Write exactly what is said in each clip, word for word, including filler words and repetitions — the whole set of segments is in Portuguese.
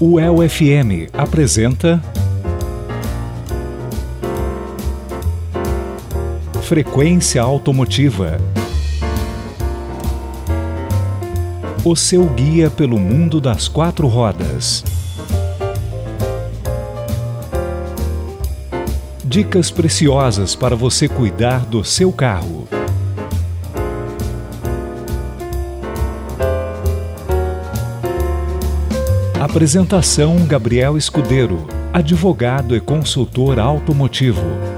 O E L F M apresenta Frequência Automotiva, o seu guia pelo mundo das quatro rodas. Dicas preciosas para você cuidar do seu carro. Apresentação: Gabriel Escudeiro, advogado e consultor automotivo.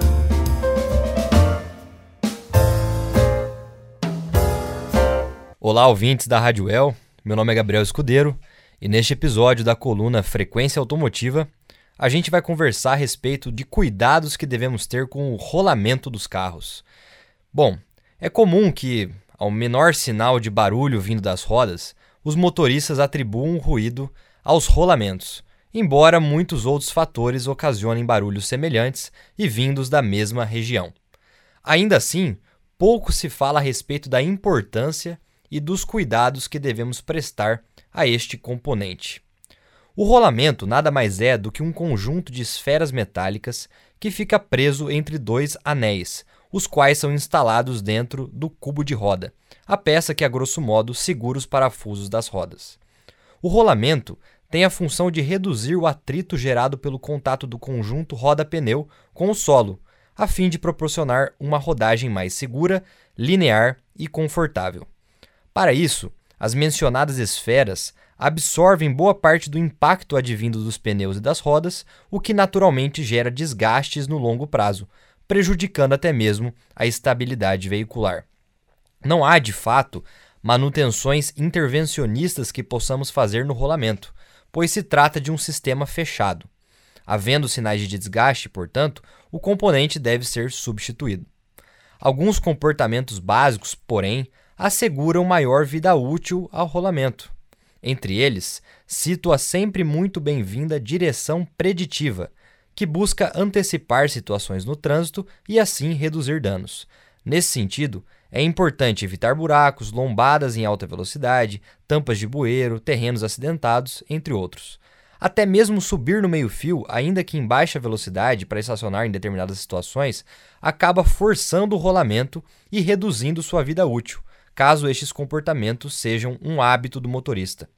Olá, ouvintes da Rádio E L, meu nome é Gabriel Escudeiro e neste episódio da coluna Frequência Automotiva a gente vai conversar a respeito de cuidados que devemos ter com o rolamento dos carros. Bom, é comum que, ao menor sinal de barulho vindo das rodas, os motoristas atribuam o ruído aos rolamentos, embora muitos outros fatores ocasionem barulhos semelhantes e vindos da mesma região. Ainda assim, pouco se fala a respeito da importância e dos cuidados que devemos prestar a este componente. O rolamento nada mais é do que um conjunto de esferas metálicas que fica preso entre dois anéis, os quais são instalados dentro do cubo de roda, a peça que a grosso modo segura os parafusos das rodas. O rolamento tem a função de reduzir o atrito gerado pelo contato do conjunto roda-pneu com o solo, a fim de proporcionar uma rodagem mais segura, linear e confortável. Para isso, as mencionadas esferas absorvem boa parte do impacto advindo dos pneus e das rodas, o que naturalmente gera desgastes no longo prazo, prejudicando até mesmo a estabilidade veicular. Não há, de fato, manutenções intervencionistas que possamos fazer no rolamento, pois se trata de um sistema fechado. Havendo sinais de desgaste, portanto, o componente deve ser substituído. Alguns comportamentos básicos, porém, asseguram maior vida útil ao rolamento. Entre eles, cito a sempre muito bem-vinda direção preditiva, que busca antecipar situações no trânsito e assim reduzir danos. Nesse sentido, é importante evitar buracos, lombadas em alta velocidade, tampas de bueiro, terrenos acidentados, entre outros. Até mesmo subir no meio-fio, ainda que em baixa velocidade, para estacionar em determinadas situações, acaba forçando o rolamento e reduzindo sua vida útil, caso estes comportamentos sejam um hábito do motorista.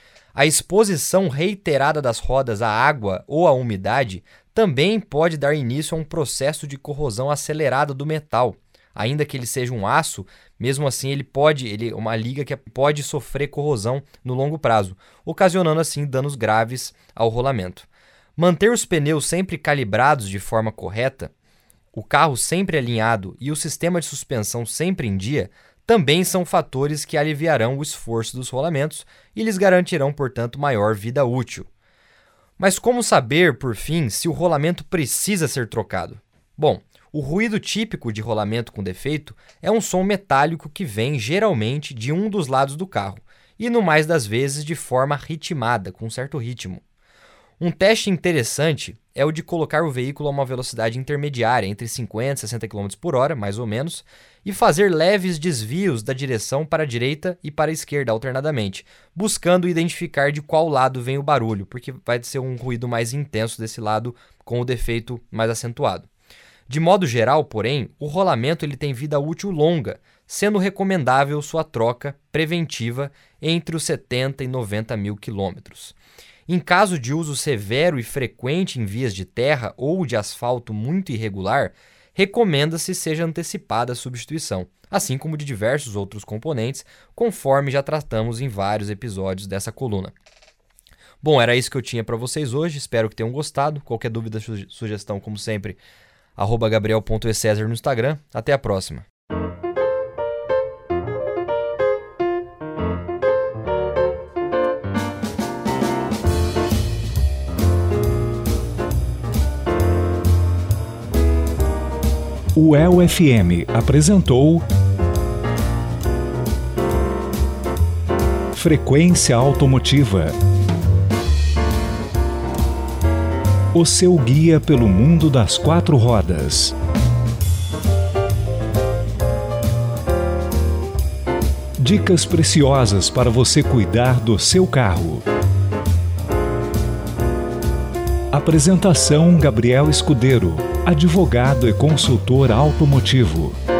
A exposição reiterada das rodas à água ou à umidade também pode dar início a um processo de corrosão acelerada do metal. Ainda que ele seja um aço, mesmo assim ele pode, ele uma liga que pode sofrer corrosão no longo prazo, ocasionando assim danos graves ao rolamento. Manter os pneus sempre calibrados de forma correta, o carro sempre alinhado e o sistema de suspensão sempre em dia também são fatores que aliviarão o esforço dos rolamentos e lhes garantirão, portanto, maior vida útil. Mas como saber, por fim, se o rolamento precisa ser trocado? Bom, o ruído típico de rolamento com defeito é um som metálico que vem, geralmente, de um dos lados do carro, e no mais das vezes de forma ritmada, com certo ritmo. Um teste interessante é o de colocar o veículo a uma velocidade intermediária, entre cinquenta e sessenta quilômetros por hora, mais ou menos, e fazer leves desvios da direção para a direita e para a esquerda alternadamente, buscando identificar de qual lado vem o barulho, porque vai ser um ruído mais intenso desse lado com o defeito mais acentuado. De modo geral, porém, o rolamento ele tem vida útil longa, sendo recomendável sua troca preventiva entre os setenta e noventa mil quilômetros. Em caso de uso severo e frequente em vias de terra ou de asfalto muito irregular, recomenda-se seja antecipada a substituição, assim como de diversos outros componentes, conforme já tratamos em vários episódios dessa coluna. Bom, era isso que eu tinha para vocês hoje, espero que tenham gostado. Qualquer dúvida, sugestão, como sempre, arroba gabriel ponto e cesar no Instagram. Até a próxima. O E L F M apresentou Frequência Automotiva, o seu guia pelo mundo das quatro rodas. Dicas preciosas para você cuidar do seu carro. Apresentação: Gabriel Escudeiro, advogado e consultor automotivo.